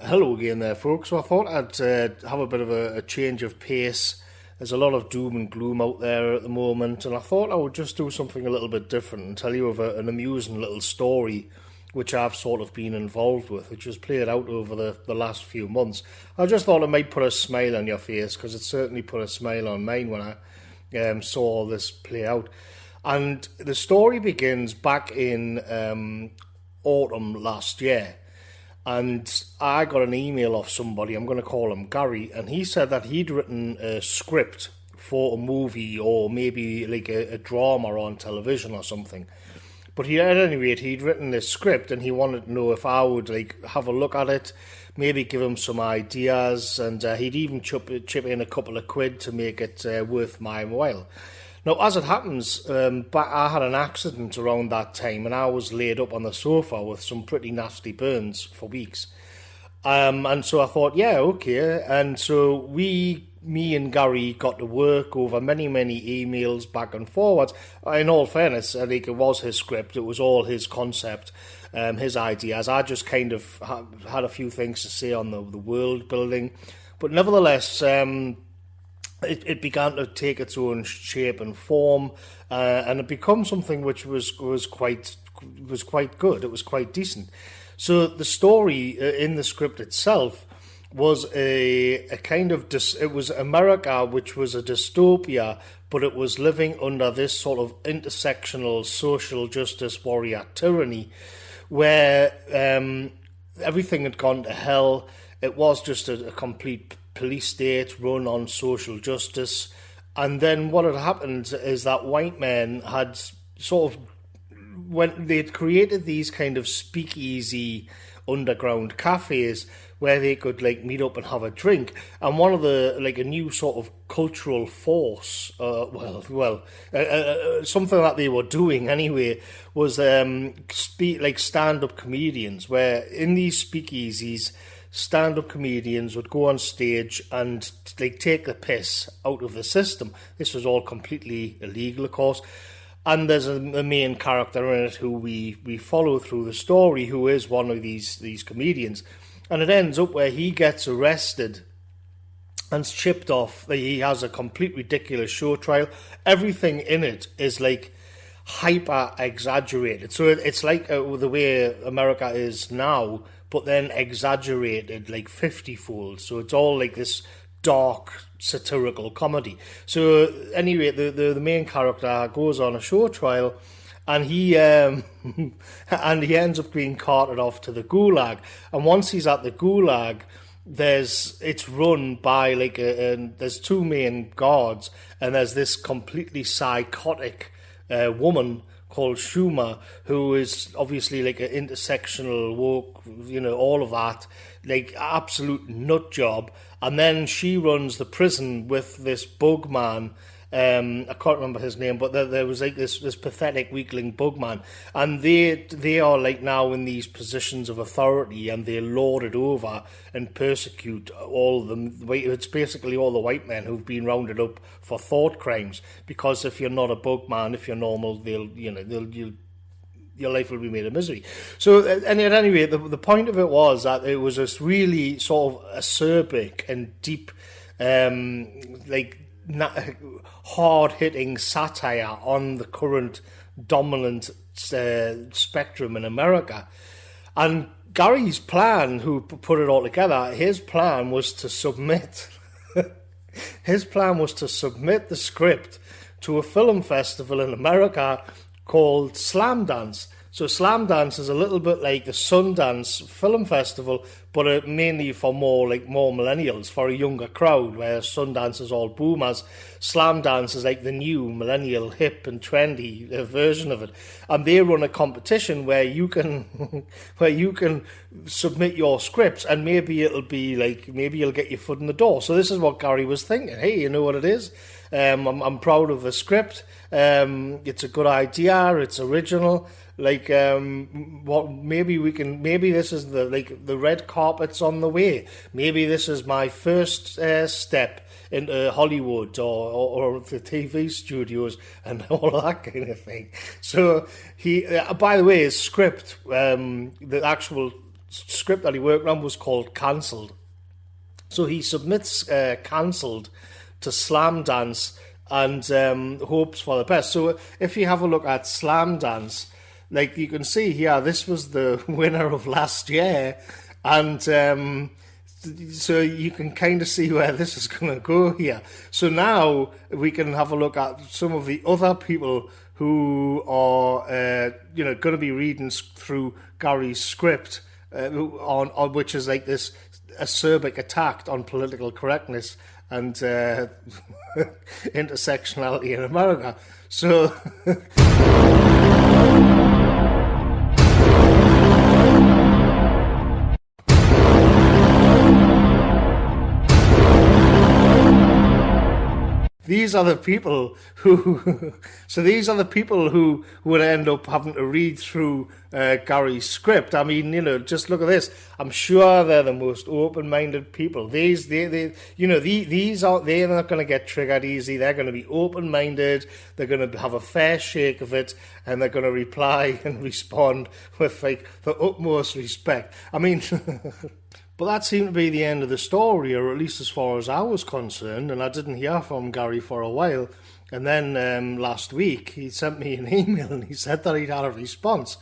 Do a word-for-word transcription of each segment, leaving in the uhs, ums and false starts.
Hello again there, folks. So I thought I'd uh, have a bit of a, a change of pace. There's a lot of doom and gloom out there at the moment, and I thought I would just do something a little bit different and tell you of a, an amusing little story which I've sort of been involved with, which has played out over the, the last few months. I just thought it might put a smile on your face, because it certainly put a smile on mine when I um, saw this play out. And the story begins back in um, autumn last year. And I got an email off somebody, I'm going to call him Gary, and he said that he'd written a script for a movie or maybe like a, a drama on television or something. But he, at any rate, he'd written this script and he wanted to know if I would like have a look at it, maybe give him some ideas, and uh, he'd even chip, chip in a couple of quid to make it uh, worth my while. Now, as it happens, um, I had an accident around that time and I was laid up on the sofa with some pretty nasty burns for weeks. Um, and so I thought, yeah, okay. And so we, me and Gary got to work over many, many emails back and forwards. In all fairness, I think it was his script. It was all his concept, um, his ideas. I just kind of ha- had a few things to say on the, the world building. But nevertheless, um, It, it began to take its own shape and form, uh, and it became something which was was quite was quite good. It was quite decent. So the story in the script itself was a a kind of dis, it was America, which was a dystopia, but it was living under this sort of intersectional social justice warrior tyranny, where um, everything had gone to hell. It was just a, a complete police state run on social justice. And then what had happened is that white men had sort of, when they'd created these kind of speakeasy underground cafes where they could like meet up and have a drink, and one of the like a new sort of cultural force, uh, well, well, uh, uh, something that they were doing anyway was um, spe- like stand-up comedians, where in these speakeasies, stand-up comedians would go on stage and like take the piss out of the system. This was all completely illegal, of course. And there's a, a main character in it who we, we follow through the story, who is one of these these comedians. And it ends up where he gets arrested and chipped off. He has a complete ridiculous show trial. Everything in it is like hyper exaggerated. So it, it's like uh, the way America is now, but then exaggerated like fifty-fold. So it's all like this dark satirical comedy. So anyway, the, the, the main character goes on a show trial, and he um, and he ends up being carted off to the gulag. And once he's at the gulag, there's it's run by like a, a there's two main guards, and there's this completely psychotic uh, woman called Schumer, who is obviously like an intersectional woke, you know, all of that, like absolute nut job. And then she runs the prison with this bug man. Um, I can't remember his name, but there, there was like this, this pathetic weakling bug man, and they they are like now in these positions of authority, and they lord it over and persecute all of them. It's basically all the white men who've been rounded up for thought crimes, because if you're not a bug man, if you're normal, they'll you know they'll you'll. Your life will be made a misery. So, and at any rate, the, the point of it was that it was this really sort of acerbic and deep, um, like, hard-hitting satire on the current dominant uh, spectrum in America. And Gary's plan, who put it all together, his plan was to submit, his plan was to submit the script to a film festival in America called Slamdance. So Slamdance is a little bit like the Sundance Film Festival, but uh, mainly for more like more millennials, for a younger crowd, where Sundance is all boomers. Slamdance is like the new millennial, hip and trendy uh, version of it, and they run a competition where you can, where you can submit your scripts, and maybe it'll be like maybe you'll get your foot in the door. So this is what Gary was thinking. Hey, you know what it is? Um, I'm, I'm proud of the script. Um, it's a good idea. It's original. Like, um, what? Maybe we can. Maybe this is the like the red carpet's on the way. Maybe this is my first uh, step into Hollywood or, or, or the T V studios and all that kind of thing. So he. Uh, by the way, his script, um, the actual script that he worked on was called Cancelled. So he submits uh, Cancelled to Slamdance and um, hopes for the best. So if you have a look at Slamdance, like you can see here, this was the winner of last year, and um, so you can kind of see where this is going to go here. So now we can have a look at some of the other people who are, uh, you know, going to be reading through Gary's script, uh, on, on which is like this acerbic attack on political correctness and uh, intersectionality in America. So. These are the people who, so these are the people who would end up having to read through uh, Gary's script. I mean, you know, just look at this. I'm sure they're the most open-minded people. These, they, they, you know, the, these are, they're not going to get triggered easy. They're going to be open-minded. They're going to have a fair shake of it, and they're going to reply and respond with like the utmost respect. I mean. But that seemed to be the end of the story, or at least as far as I was concerned, and I didn't hear from Gary for a while. And then um, last week, he sent me an email and he said that he'd had a response.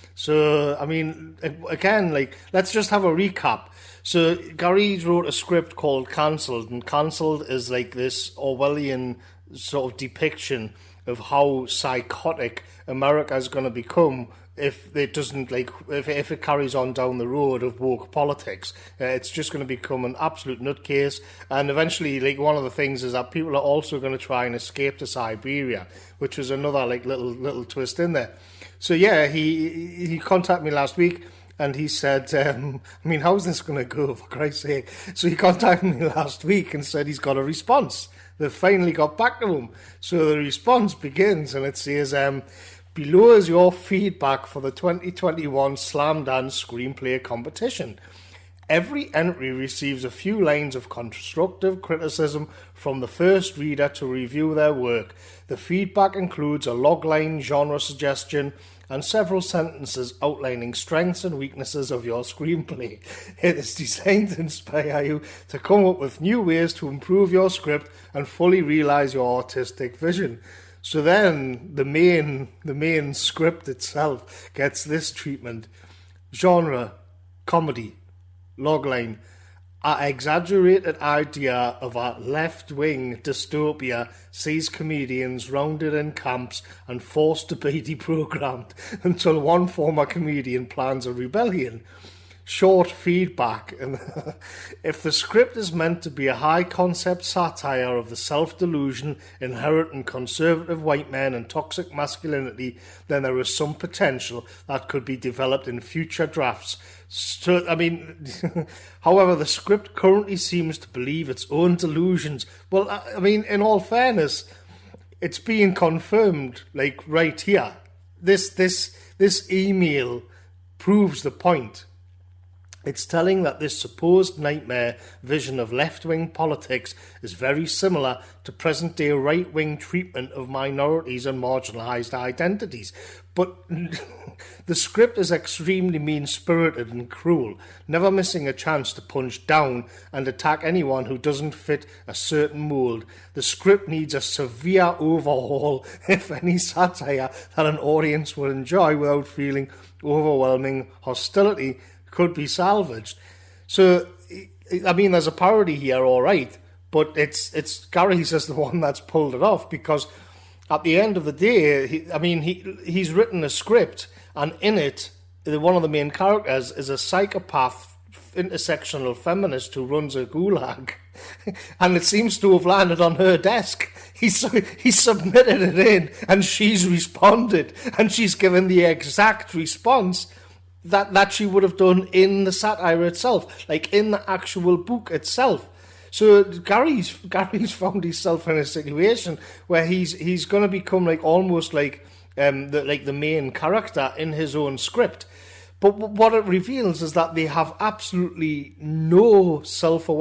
So, I mean, again, like, let's just have a recap. So, Gary wrote a script called Cancelled, and Cancelled is like this Orwellian sort of depiction of how psychotic America is going to become if it doesn't, like, if, if it carries on down the road of woke politics. Uh, it's just going to become an absolute nutcase, and eventually, like, one of the things is that people are also going to try and escape to Siberia, which was another, like, little little twist in there. So, yeah, he he contacted me last week, and he said, um, I mean, how's this going to go, for Christ's sake? So he contacted me last week and said he's got a response. They finally got back to him. So the response begins, and it says, um, below is your feedback for the twenty twenty-one Slamdance Screenplay Competition. Every entry receives a few lines of constructive criticism from the first reader to review their work. The feedback includes a logline genre suggestion and several sentences outlining strengths and weaknesses of your screenplay. It is designed to inspire you to come up with new ways to improve your script and fully realise your artistic vision. So then the main the main script itself gets this treatment. Genre, comedy, logline, an exaggerated idea of a left-wing dystopia sees comedians rounded in camps and forced to be deprogrammed until one former comedian plans a rebellion. Short feedback. And if the script is meant to be a high-concept satire of the self-delusion inherent in conservative white men and toxic masculinity, then there is some potential that could be developed in future drafts. So, I mean, however, the script currently seems to believe its own delusions. Well, I mean, in all fairness, it's being confirmed, like, right here. This, this, this email proves the point. It's telling that this supposed nightmare vision of left-wing politics is very similar to present-day right-wing treatment of minorities and marginalised identities. But the script is extremely mean-spirited and cruel, never missing a chance to punch down and attack anyone who doesn't fit a certain mould. The script needs a severe overhaul, if any satire that an audience will enjoy without feeling overwhelming hostility could be salvaged. So, I mean, there's a parody here, all right, but it's it's Gary's is the one that's pulled it off, because at the end of the day, he, I mean, he he's written a script, and in it, one of the main characters is a psychopath, intersectional feminist who runs a gulag, and it seems to have landed on her desk. He's he submitted it in, and she's responded, and she's given the exact response that that she would have done in the satire itself, like in the actual book itself. So Gary's Gary's found himself in a situation where he's he's going to become like almost like um the like the main character in his own script. But what it reveals is that they have absolutely no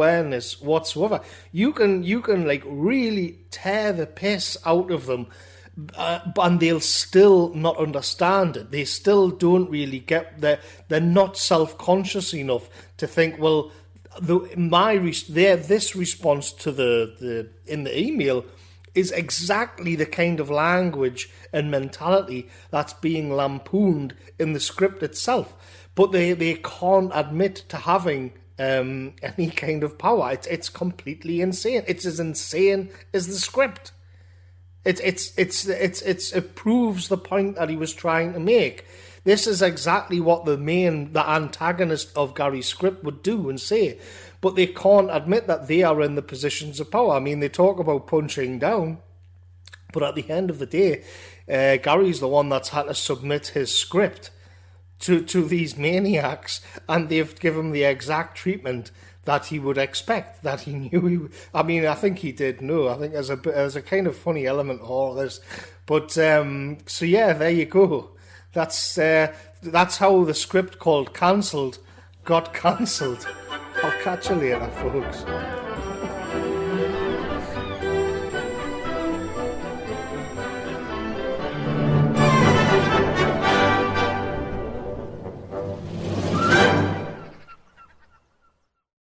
self-awareness whatsoever. You can you can like really tear the piss out of them uh, and they'll still not understand it. They still don't really get they're they're not self-conscious enough to think, well, the my their this response to the, the in the email is exactly the kind of language and mentality that's being lampooned in the script itself. But they, they can't admit to having um, any kind of power. It's it's completely insane. It's as insane as the script. It's it's it's it's it's it proves the point that he was trying to make. This is exactly what the main the antagonist of Gary's script would do and say. But they can't admit that they are in the positions of power. I mean, they talk about punching down, but at the end of the day, uh, Gary's the one that's had to submit his script to, to these maniacs, and they've given him the exact treatment that he would expect, that he knew he... I mean, I think he did know. I think there's a, there's a kind of funny element to all of this. But, um, so yeah, there you go. That's, uh, that's how the script called Cancelled got cancelled. I'll catch you later, folks.